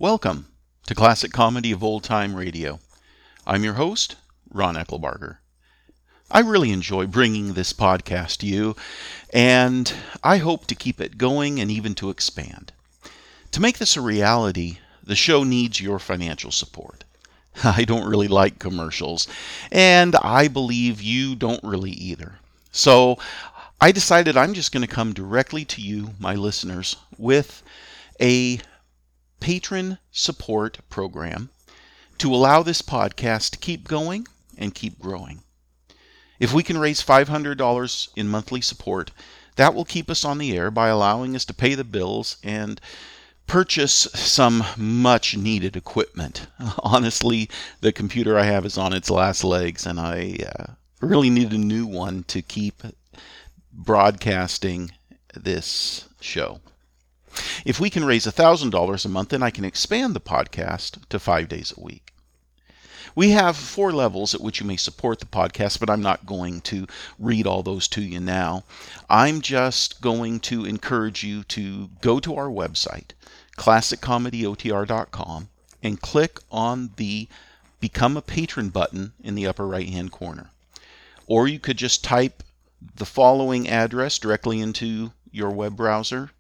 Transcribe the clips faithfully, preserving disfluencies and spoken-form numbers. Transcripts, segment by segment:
Welcome to Classic Comedy of Old Time Radio. I'm your host, Ron Eckelbarger. I really enjoy bringing this podcast to you, and I hope to keep it going and even to expand. To make this a reality, the show needs your financial support. I don't really like commercials, and I believe you don't really either. So I decided I'm just going to come directly to you, my listeners, with a patron support program to allow this podcast to keep going and keep growing. If we can raise five hundred dollars in monthly support, that will keep us on the air by allowing us to pay the bills and purchase some much needed equipment. Honestly, the computer I have is on its last legs, and I uh, really need a new one to keep broadcasting this show. If we can raise one thousand dollars a month, then I can expand the podcast to five days a week. We have four levels at which you may support the podcast, but I'm not going to read all those to you now. I'm just going to encourage you to go to our website, classic comedy o t r dot com, and click on the Become a Patron button in the upper right-hand corner. Or you could just type the following address directly into your web browser,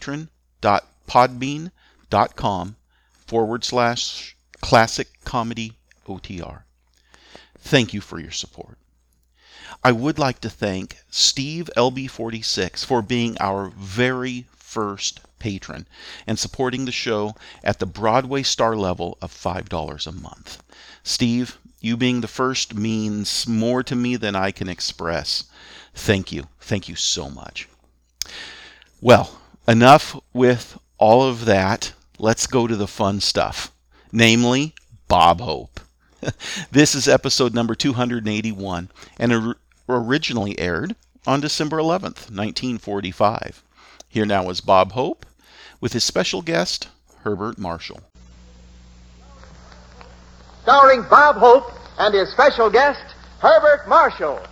patron.podbean.com forward slash classic comedy OTR. Thank you for your support. I would like to thank Steve L B forty-six for being our very first patron and supporting the show at the Broadway star level of five dollars a month. Steve, you being the first means more to me than I can express. Thank you. Thank you so much. Well, enough with all of that. Let's go to the fun stuff, namely Bob Hope. This is episode number two hundred eighty-one, and or- originally aired on December eleventh, nineteen forty-five. Here now is Bob Hope with his special guest, Herbert Marshall. Starring Bob Hope and his special guest, Herbert Marshall.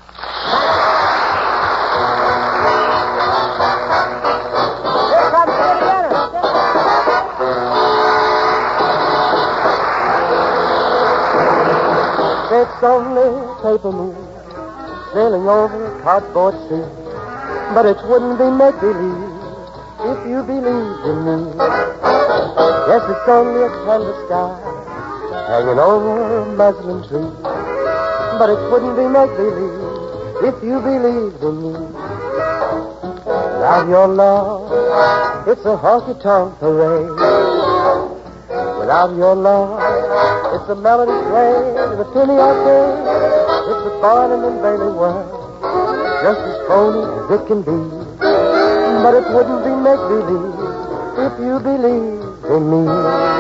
Here comes Indiana. It's only paper moon sailing over a cardboard sea, but it wouldn't be make-believe if you believed in me. Yes, it's only a canvas sky hanging over a muslin tree, but it wouldn't be make-believe if you believed in me. Without your love, it's a honky-tonk parade. Without your love, it's a melody played in a penny arcade. It's a Barnum and Bailey world, just as phony as it can be. But it wouldn't be make-believe if you believed in me.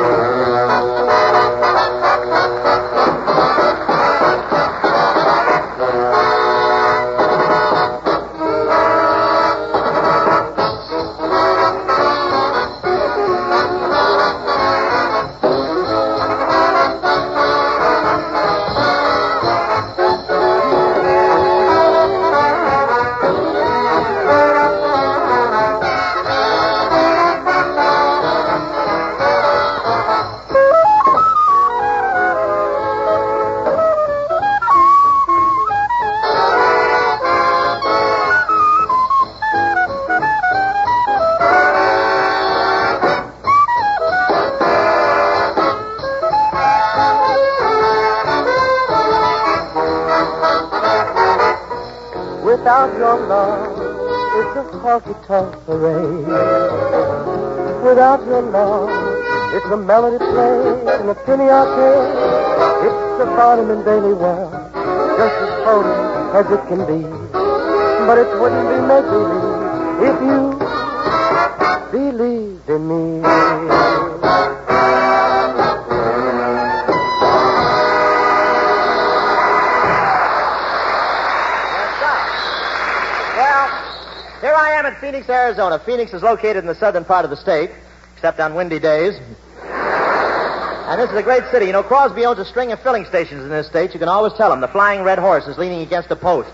Without your love, it's a honky-tonk parade. Without your love, it's a melody played in a penny arcade. It's a Barnum and Bailey world, just as phony as it can be. But it wouldn't be make-believe if you believed in me. Here I am in Phoenix, Arizona. Phoenix is located in the southern part of the state, except on windy days. And this is a great city. You know, Crosby owns a string of filling stations in this state. You can always tell him the Flying Red Horse is leaning against a post.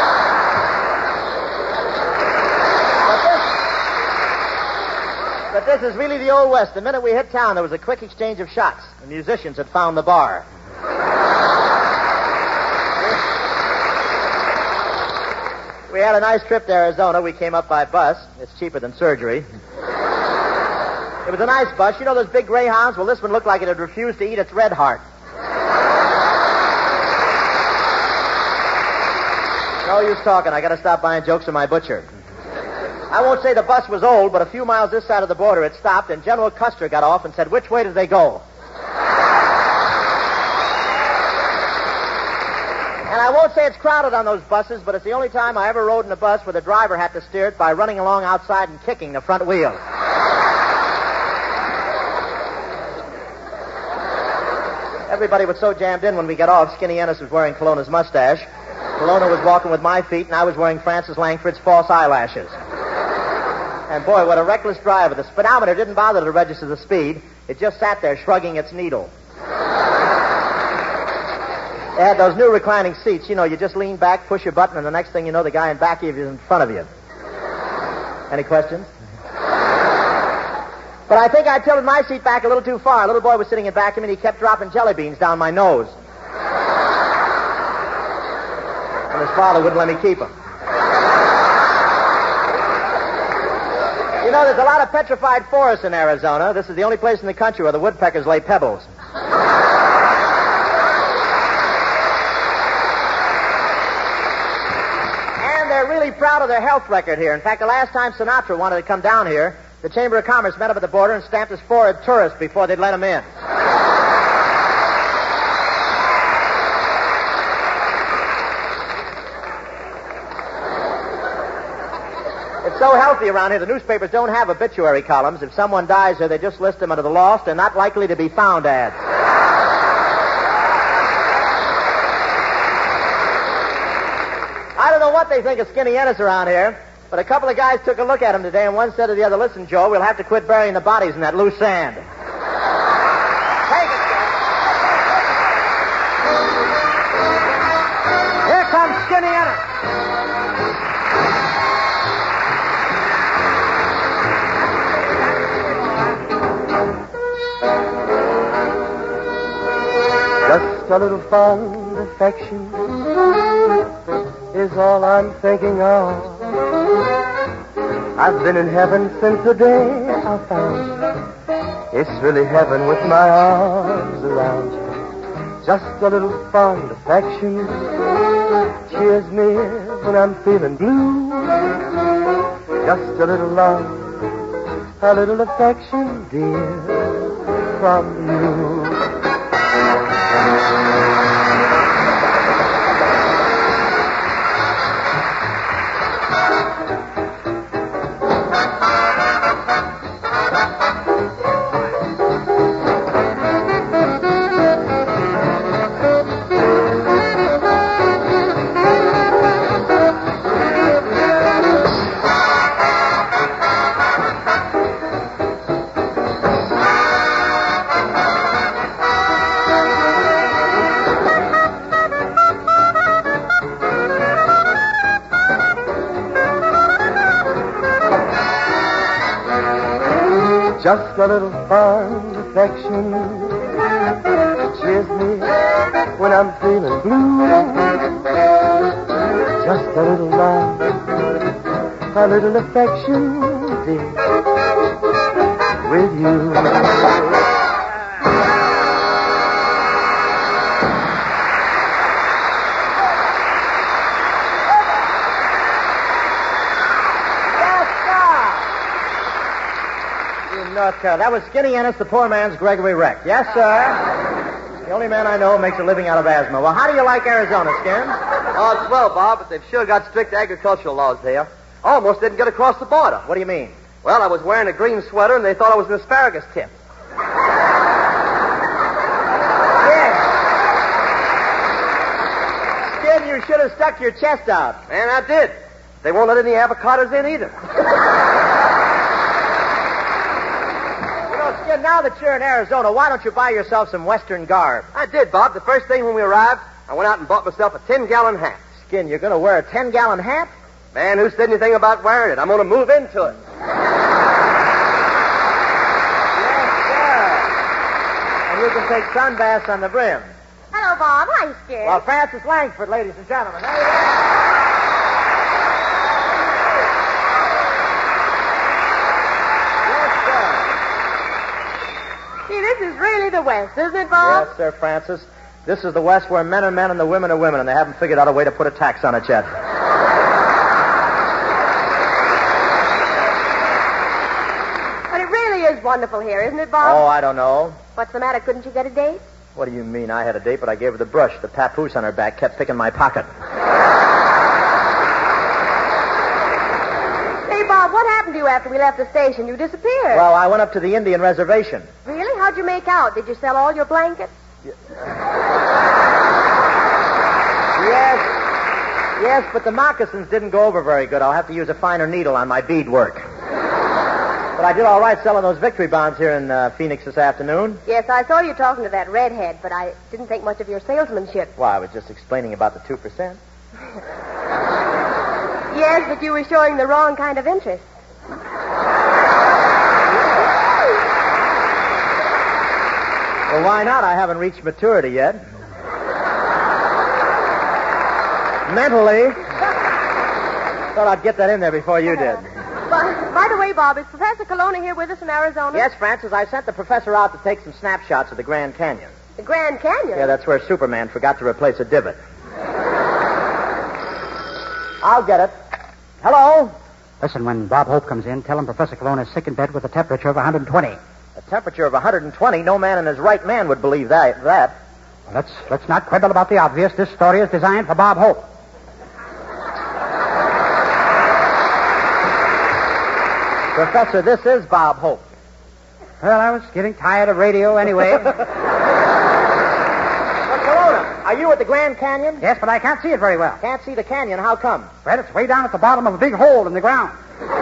But this, but this is really the Old West. The minute we hit town, there was a quick exchange of shots. The musicians had found the bar. We had a nice trip to Arizona. We came up by bus. It's cheaper than surgery. It was a nice bus. You know those big Greyhounds? Well, this one looked like it had refused to eat its red heart. No use talking. I got to stop buying jokes from my butcher. I won't say the bus was old, but a few miles this side of the border it stopped, and General Custer got off and said, "Which way did they go?" And I won't say it's crowded on those buses, but it's the only time I ever rode in a bus where the driver had to steer it by running along outside and kicking the front wheel. Everybody was so jammed in when we got off. Skinny Ennis was wearing Colonna's mustache. Colonna was walking with my feet, and I was wearing Francis Langford's false eyelashes. And boy, what a reckless driver. The speedometer didn't bother to register the speed. It just sat there shrugging its needle. They had those new reclining seats. You know, you just lean back, push your button, and the next thing you know, the guy in back of you is in front of you. Any questions? But I think I tilted my seat back a little too far. A little boy was sitting in back of me, and he kept dropping jelly beans down my nose. And his father wouldn't let me keep them. You know, there's a lot of petrified forests in Arizona. This is the only place in the country where the woodpeckers lay pebbles. And they're really proud of their health record here. In fact, the last time Sinatra wanted to come down here, the Chamber of Commerce met him at the border and stamped his forehead tourist before they'd let him in. It's so healthy around here, the newspapers don't have obituary columns. If someone dies here, they just list them under the lost and not likely to be found ads. I don't know what they think of Skinny Ennis around here, but a couple of guys took a look at him today, and one said to the other, "Listen, Joe, we'll have to quit burying the bodies in that loose sand." Take it, Skinny. Here comes Skinny Ennis. Just a little fond affection is all I'm thinking of. I've been in heaven since the day I found you. It's really heaven with my arms around you. Just a little fond affection cheers me when I'm feeling blue. Just a little love, a little affection, dear, from you. Just a little fond affection cheers me when I'm feeling blue. Just a little love, a little affection, dear, with you. That was Skinny Ennis, the poor man's Gregory Reck. Yes, sir. The only man I know who makes a living out of asthma. Well, how do you like Arizona, Skin? Oh, it's swell, Bob, but they've sure got strict agricultural laws there. I almost didn't get across the border. What do you mean? Well, I was wearing a green sweater, and they thought I was an asparagus tip. Skin. Skin, you should have stuck your chest out. And I did. They won't let any avocados in either. Now that you're in Arizona, why don't you buy yourself some Western garb? I did, Bob. The first thing when we arrived, I went out and bought myself a ten-gallon hat. Skin, you're going to wear a ten-gallon hat? Man, who said anything about wearing it? I'm going to move into it. can take sun baths on the brim. Hello, Bob. Hi, scared. Well, Francis Langford, ladies and gentlemen. There you go. See, this is really the West, isn't it, Bob? Yes, sir, Francis. This is the West where men are men and the women are women, and they haven't figured out a way to put a tax on it yet. But it really is wonderful here, isn't it, Bob? Oh, I don't know. What's the matter? Couldn't you get a date? What do you mean? I had a date, but I gave her the brush. The papoose on her back kept picking my pocket. Say, Bob, what happened to you after we left the station? You disappeared. Well, I went up to the Indian reservation. Really? How'd you make out? Did you sell all your blankets? Yes. Yes, but the moccasins didn't go over very good. I'll have to use a finer needle on my beadwork. But I did all right selling those victory bonds here in uh, Phoenix this afternoon. Yes, I saw you talking to that redhead, but I didn't think much of your salesmanship. Well, I was just explaining about the two percent. Yes, but you were showing the wrong kind of interest. Well, why not? I haven't reached maturity yet. Mentally, thought I'd get that in there before you did. By, by the way, Bob, is Professor Colonna here with us in Arizona? Yes, Francis, I sent the professor out to take some snapshots of the Grand Canyon. The Grand Canyon? Yeah, that's where Superman forgot to replace a divot. I'll get it. Hello? Listen, when Bob Hope comes in, tell him Professor Colonna is sick in bed with a temperature of one hundred twenty. A temperature of one hundred twenty? No man in his right man would believe that. that. Well, let's, let's not quibble about the obvious. This story is designed for Bob Hope. Professor, this is Bob Hope. Well, I was getting tired of radio anyway. But, Colonna, are you at the Grand Canyon? Yes, but I can't see it very well. Can't see the canyon. How come? Well, it's way down at the bottom of a big hole in the ground.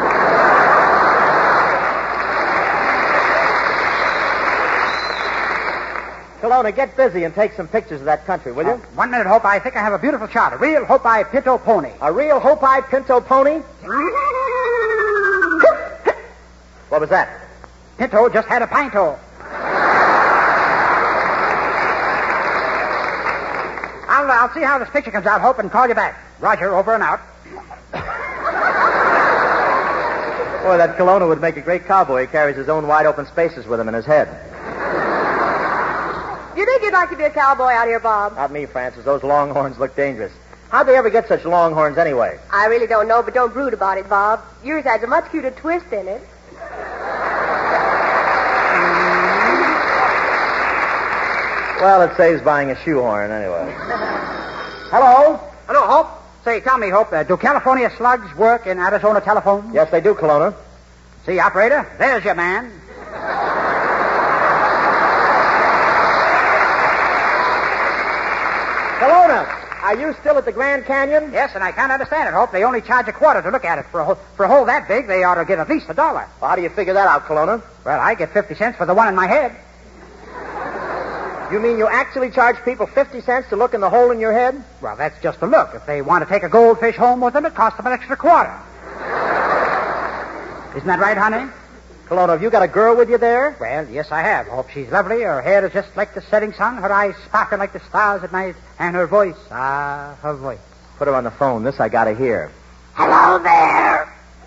Colonna, get busy and take some pictures of that country, will you? Uh, one minute, Hope. I think I have a beautiful shot. A real Hope-Eye Pinto pony. A real Hope-Eye Pinto pony? What was that? Pinto just had a pinto. I'll, I'll see how this picture comes out, Hope, and call you back. Roger, over and out. Boy, that Colonna would make a great cowboy. He carries his own wide-open spaces with him in his head. Do you think you'd like to be a cowboy out here, Bob? Not me, Francis. Those longhorns look dangerous. How'd they ever get such longhorns anyway? I really don't know, but don't brood about it, Bob. Yours has a much cuter twist in it. Well, it saves buying a shoehorn anyway. Hello? Hello, Hope. Say, tell me, Hope, uh, do California slugs work in Arizona telephones? Yes, they do, Colonna. See, operator, there's your man. Colonna, are you still at the Grand Canyon? Yes, and I can't understand it, Hope. They only charge a quarter to look at it. For a, ho- for a hole that big, they ought to get at least a dollar. Well, how do you figure that out, Colonna? Well, I get fifty cents for the one in my head. You mean you actually charge people fifty cents to look in the hole in your head? Well, that's just a look. If they want to take a goldfish home with them, it costs them an extra quarter. Isn't that right, honey? Colonna, have you got a girl with you there? Well, yes, I have. Hope she's lovely. Her hair is just like the setting sun. Her eyes sparkle like the stars at night. And her voice, ah, her voice. Put her on the phone. This I gotta hear. Hello there.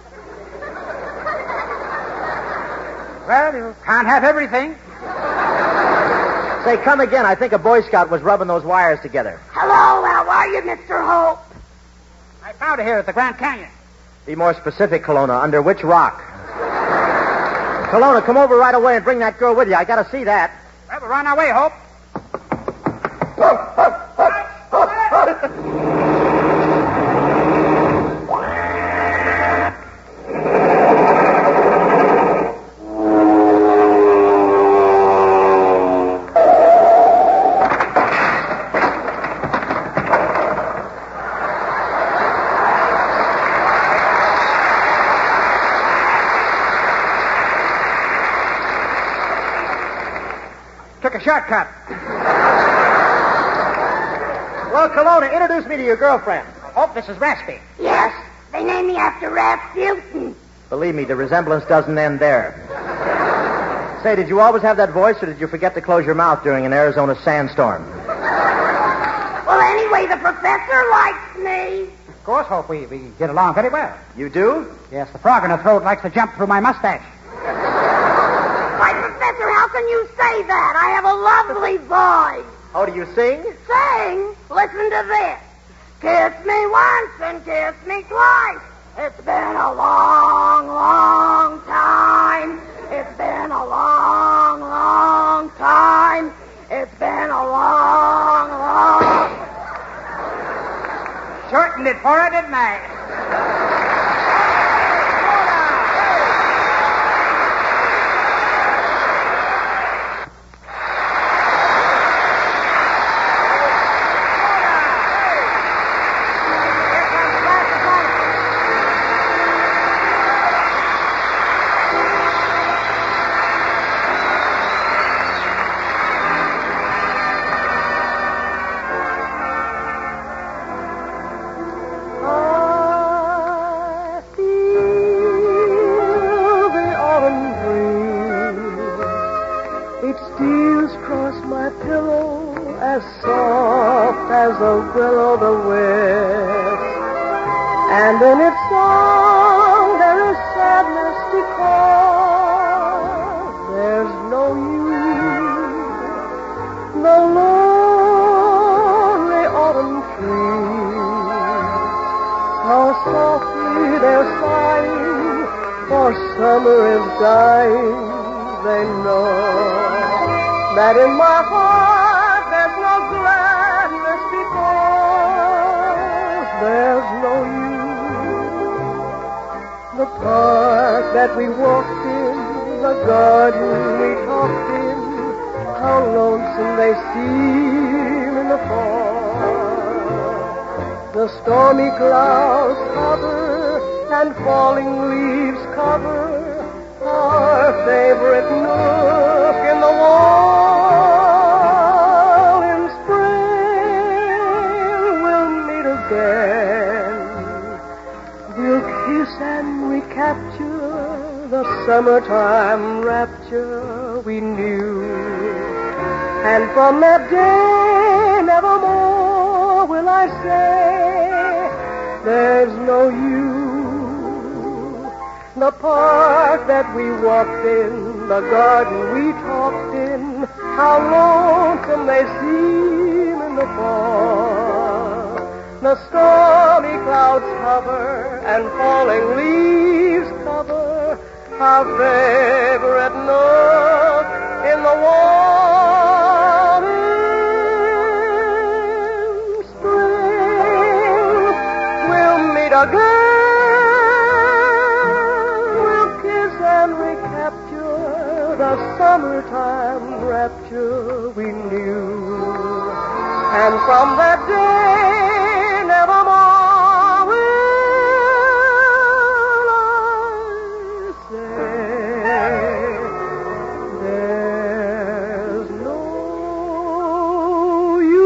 Well, you can't have everything. Say, come again. I think a Boy Scout was rubbing those wires together. Hello, how are you, Mister Hope? I found her here at the Grand Canyon. Be more specific, Colonna. Under which rock? Colonna, come over right away and bring that girl with you. I gotta see that. Well, we're on our way, Hope. Took a shortcut. Well, Colonna, introduce me to your girlfriend. Hope, this is Raspy. Yes, they named me after Rasputin. Believe me, the resemblance doesn't end there. Say, did you always have that voice, or did you forget to close your mouth during an Arizona sandstorm? Well, anyway, the professor likes me. Of course, Hope, we, we get along very well. You do? Yes, the frog in her throat likes to jump through my mustache. Why, Professor, how can you say that? I have a lovely voice. Oh, do you sing? Sing? Listen to this. Kiss me once and kiss me twice. It's been a long, long time. It's been a long, long time. It's been a long, long... Shortened it for her, didn't I? And in its song there is sadness because there's no you, no lonely autumn trees. How softly they're sighing, for summer is dying. They know that in my heart there's no gladness because there's no you. The park that we walked in, the garden we talked in, how lonesome they seem in the fall. The stormy clouds hover and falling leaves cover our favorite nook in the wall. In spring we'll meet again. We'll kiss and recapture the summertime rapture we knew. And from that day, nevermore will I say, there's no you. The park that we walked in, the garden we talked in, how lonesome they seem in the fall. The stormy clouds hover and falling leaves cover our favorite nook in the wall. In spring we'll meet again. We'll kiss and recapture the summertime rapture we knew. And from that day, nevermore will I say, there's no you.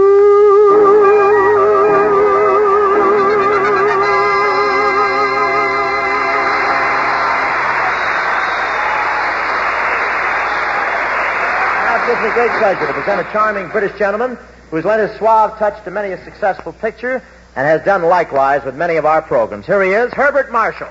Now it gives me great pleasure to present a charming British gentleman who's lent his suave touch to many a successful picture and has done likewise with many of our programs. Here he is, Herbert Marshall.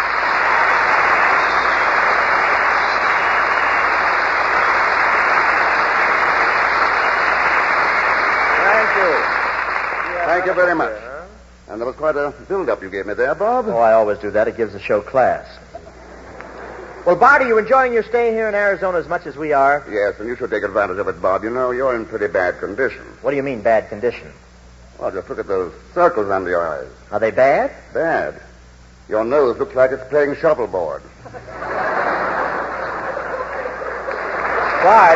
Thank you. Thank you very much. And there was quite a build-up you gave me there, Bob. Oh, I always do that. It gives the show class. Well, Bart, are you enjoying your stay here in Arizona as much as we are? Yes, and you should take advantage of it, Bob. You know, you're in pretty bad condition. What do you mean, bad condition? Well, just look at those circles under your eyes. Are they bad? Bad. Your nose looks like it's playing shuffleboard. Bart.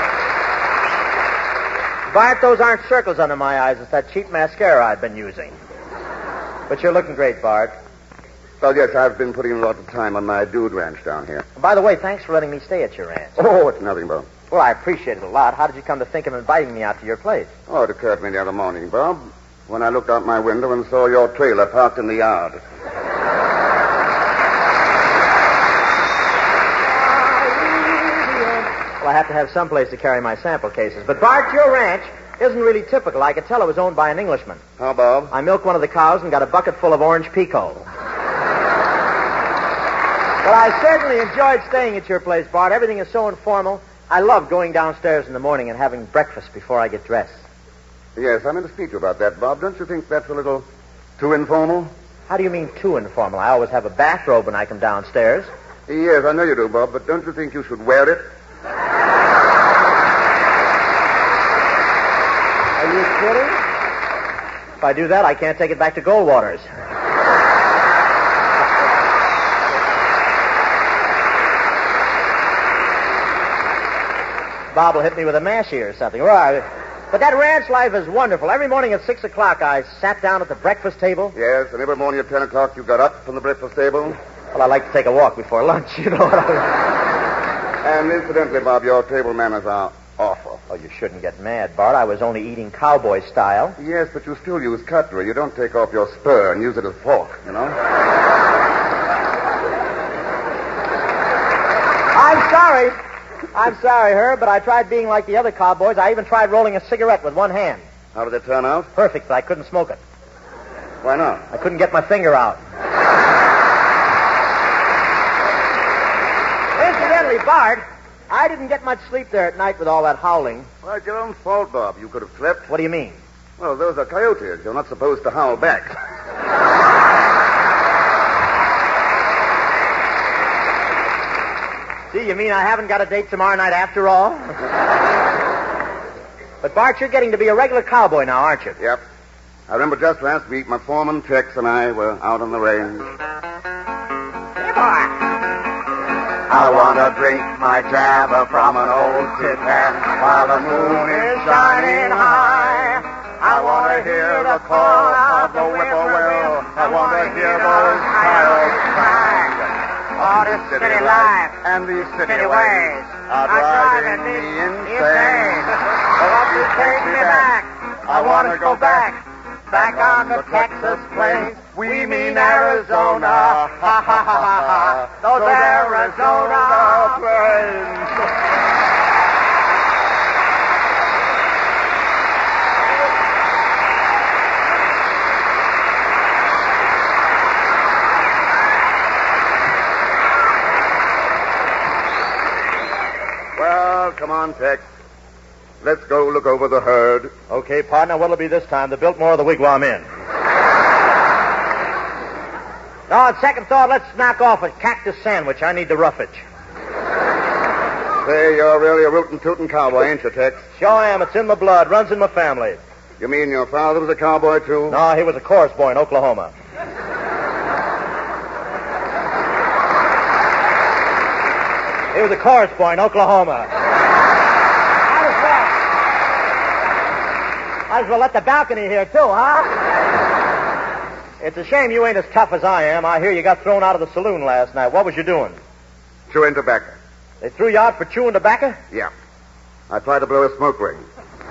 Bart, those aren't circles under my eyes. It's that cheap mascara I've been using. But you're looking great, Bart. Well, yes, I've been putting a lot of time on my dude ranch down here. By the way, thanks for letting me stay at your ranch. Oh, it's nothing, Bob. Well, I appreciate it a lot. How did you come to think of inviting me out to your place? Oh, it occurred to me the other morning, Bob, when I looked out my window and saw your trailer parked in the yard. Well, Well, I have to have some place to carry my sample cases. But, Bart, your ranch isn't really typical. I could tell it was owned by an Englishman. How, Bob? I milked one of the cows and got a bucket full of orange pico. But I certainly enjoyed staying at your place, Bart. Everything is so informal. I love going downstairs in the morning and having breakfast before I get dressed. Yes, I meant to speak to you about that, Bob. Don't you think that's a little too informal? How do you mean too informal? I always have a bathrobe when I come downstairs. Yes, I know you do, Bob, but don't you think you should wear it? Are you kidding? If I do that, I can't take it back to Goldwater's. Bob will hit me with a mashie or something. Right. But that ranch life is wonderful. Every morning at six o'clock, I sat down at the breakfast table. Yes, and every morning at ten o'clock you got up from the breakfast table. Well, I like to take a walk before lunch, you know what I mean? And incidentally, Bob, your table manners are awful. Oh, you shouldn't get mad, Bart. I was only eating cowboy style. Yes, but you still use cutlery. You don't take off your spur and use it as a fork, you know? I'm sorry. I'm sorry, Herb, but I tried being like the other cowboys. I even tried rolling a cigarette with one hand. How did it turn out? Perfect, but I couldn't smoke it. Why not? I couldn't get my finger out. Incidentally, Bart, I didn't get much sleep there at night with all that howling. Well, it's your own fault, Bob. You could have slept. What do you mean? Well, those are coyotes. You're not supposed to howl back. See, you mean I haven't got a date tomorrow night after all? But, Bart, you're getting to be a regular cowboy now, aren't you? Yep. I remember just last week, my foreman, Tex, and I were out on the range. Hey, boy. I want to drink my jabber from an old tin pan while the moon is shining high. I want to hear the call of the whippoorwill. I want to hear those coyotes cry. Oh, this city life and these city, city ways ways are driving me insane. Well, won't you take me back? I want to go back, back on the Texas plains. We mean Arizona. Ha ha ha ha ha. Those Arizona plains. Well, come on, Tex. Let's go look over the herd. Okay, partner, what'll it be this time? The Biltmore or the Wigwam Inn? No, on second thought, let's knock off a cactus sandwich. I need the roughage. Say, you're really a rootin' tootin' cowboy, ain't you, Tex? Sure am. It's in my blood. Runs in my family. You mean your father was a cowboy, too? No, he was a chorus boy in Oklahoma. He was a chorus boy in Oklahoma. Might as well. Might as well let the balcony here, too, huh? It's a shame you ain't as tough as I am. I hear you got thrown out of the saloon last night. What was you doing? Chewing tobacco. They threw you out for chewing tobacco? Yeah. I tried to blow a smoke ring.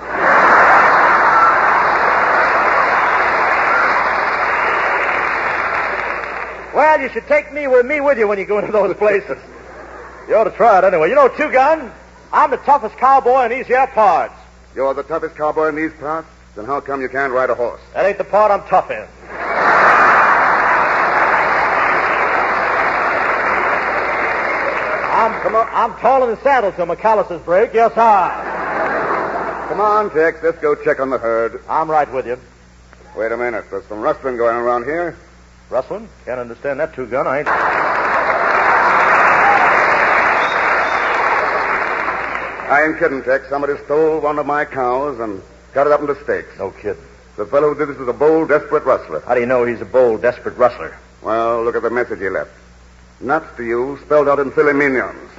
Well, you should take me with me with you when you go into those places. You ought to try it anyway. You know, Two Gun, I'm the toughest cowboy in these here parts. You're the toughest cowboy in these parts? Then how come you can't ride a horse? That ain't the part I'm tough in. I'm, I'm tall in the saddle till my calluses break. Yes, I. Come on, Tex. Let's go check on the herd. I'm right with you. Wait a minute. There's some rustling going on around here. Rustling? Can't understand that, Two Gun. I ain't... I ain't kidding, Tex. Somebody stole one of my cows and cut it up into steaks. No kidding. The fellow who did this is a bold, desperate rustler. How do you know he's a bold, desperate rustler? Well, look at the message he left. Nuts to you, spelled out in filet mignons.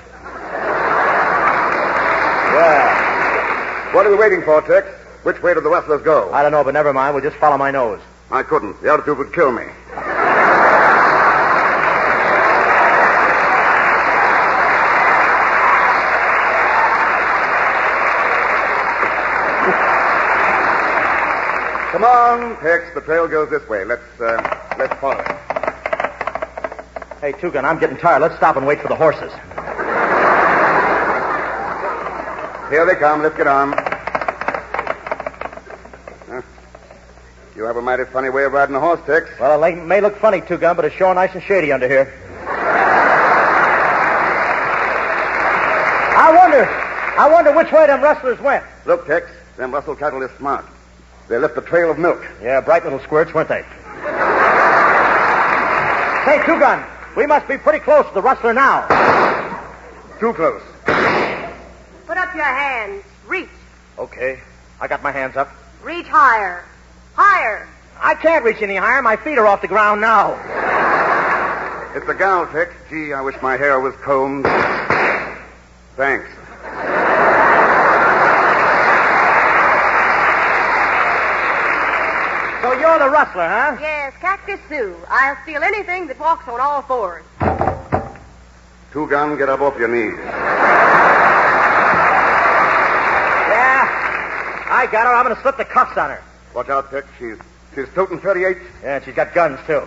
Yeah. What are we waiting for, Tex? Which way did the rustlers go? I don't know, but never mind. We'll just follow my nose. I couldn't. The altitude would kill me. Come on, Tex. The trail goes this way. Let's, uh, let's follow it. Hey, Two Gun, I'm getting tired. Let's stop and wait for the horses. Here they come. Let's get on. Huh. You have a mighty funny way of riding a horse, Tex. Well, it may look funny, Two Gun, but it's sure nice and shady under here. I wonder, I wonder which way them rustlers went. Look, Tex, them Russell cattle is smart. They left a trail of milk. Yeah, bright little squirts, weren't they? Say, Two Gun, we must be pretty close to the rustler now. Too close. Put up your hands. Reach. Okay, I got my hands up. Reach higher. Higher. I can't reach any higher. My feet are off the ground now. It's a gal, Tex. Gee, I wish my hair was combed. Thanks. So you're the rustler, huh? Yes, Cactus Sue. I'll steal anything that walks on all fours. Two Gun, get up off your knees. Yeah, I got her. I'm going to slip the cuffs on her. Watch out, Tex. She's she's toting thirty-eight. Yeah, and she's got guns, too.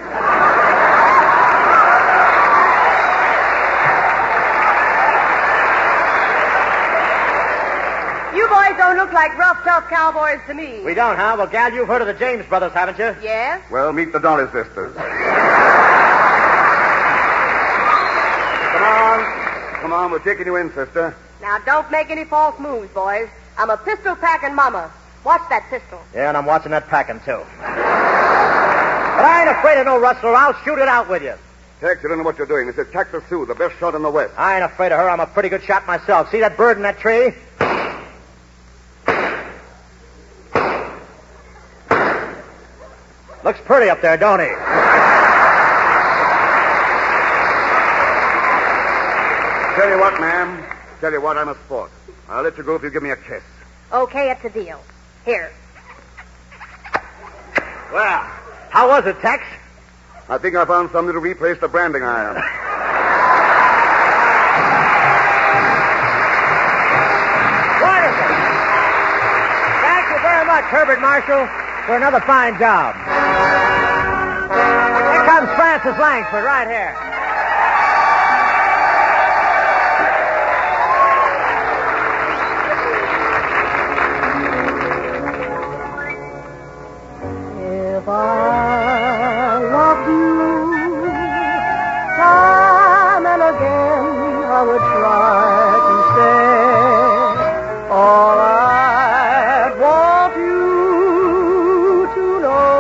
You boys don't look like rough, tough cowboys to me. We don't, huh? Well, gal, you've heard of the James brothers, haven't you? Yes? Well, meet the Dolly sisters. Come on. Come on, we're taking you in, sister. Now, don't make any false moves, boys. I'm a pistol-packing mama. Watch that pistol. Yeah, and I'm watching that packing, too. But I ain't afraid of no rustler. I'll shoot it out with you. Tex, you don't know what you're doing. This is Cactus Sue, the best shot in the West. I ain't afraid of her. I'm a pretty good shot myself. See that bird in that tree? Looks pretty up there, don't he? Tell you what, ma'am. Tell you what, I'm a sport. I'll let you go if you give me a kiss. Okay, it's a deal. Here. Well, how was it, Tex? I think I found something to replace the branding iron. Wonderful. Thank you very much, Herbert Marshall, for another fine job. Here comes Francis Langford right here. If I loved you time and again, I would try to stay. All I'd want you to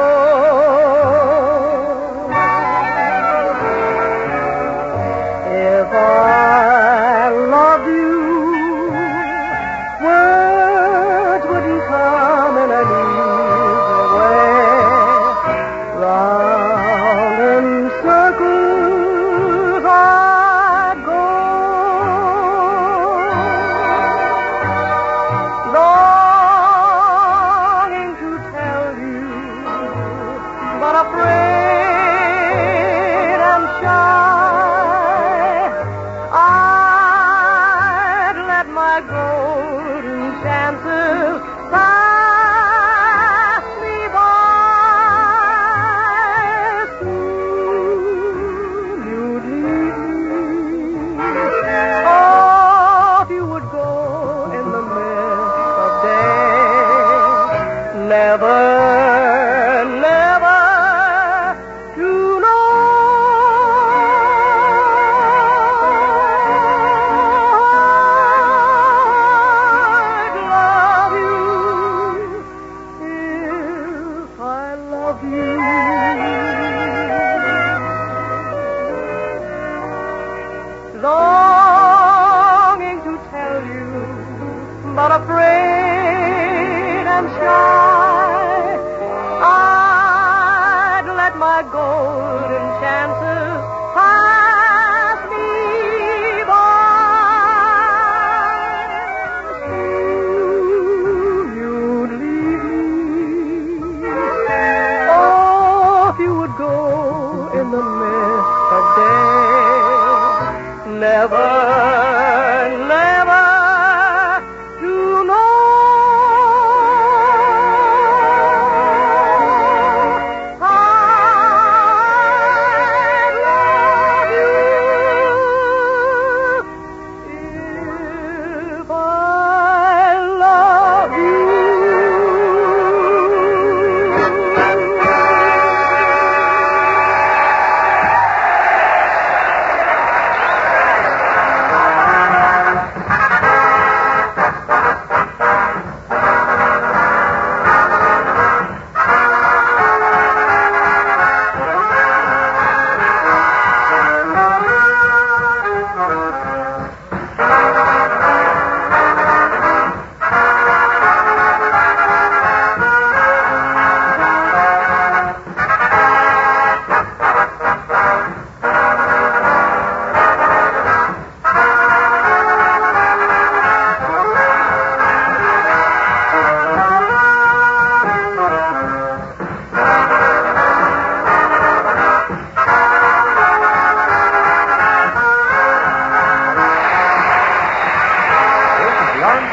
know. If I loved you, words wouldn't come in an easy way. Round in circles I'd go, longing to tell you, but afraid and shy. I'd let my golden chances pass me by. Soon you'd leave me. Off you would go in the mist of day. Never, never to know. I'd love you if I love you. Longing to tell you, but afraid and shy. I'd let my golden chances pass me by. Soon you'd leave me. Off you would go in the mist of day. Never, never to know.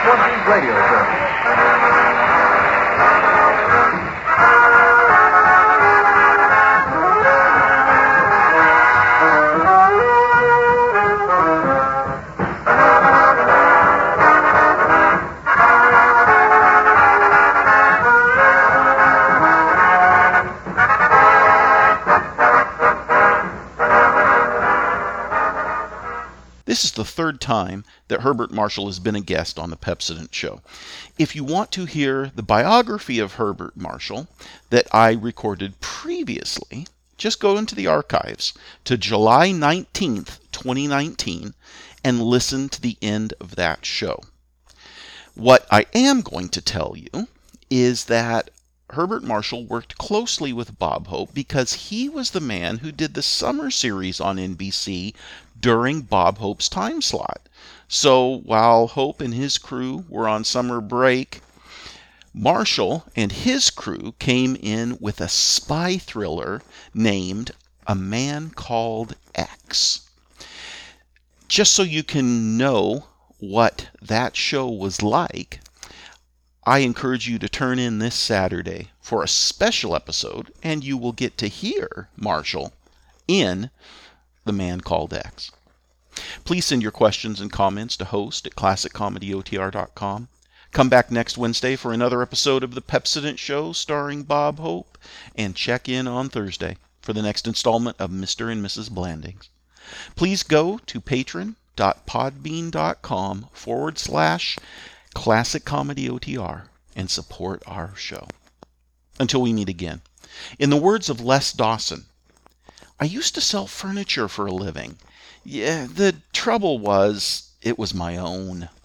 twenties radio service. This is the third time that Herbert Marshall has been a guest on the Pepsodent Show. If you want to hear the biography of Herbert Marshall that I recorded previously, just go into the archives to July nineteenth, twenty nineteen, and listen to the end of that show. What I am going to tell you is that Herbert Marshall worked closely with Bob Hope because he was the man who did the summer series on N B C during Bob Hope's time slot. So while Hope and his crew were on summer break, Marshall and his crew came in with a spy thriller named A Man Called X. Just so you can know what that show was like, I encourage you to turn in this Saturday for a special episode, and you will get to hear Marshall in The Man Called X. Please send your questions and comments to host at classic comedy O T R dot com. Come back next Wednesday for another episode of The Pepsodent Show starring Bob Hope, and check in on Thursday for the next installment of Mister and Missus Blandings. Please go to patron.podbean.com forward slash Classic Comedy O T R and support our show. Until we meet again. In the words of Les Dawson, I used to sell furniture for a living. Yeah, the trouble was, it was my own.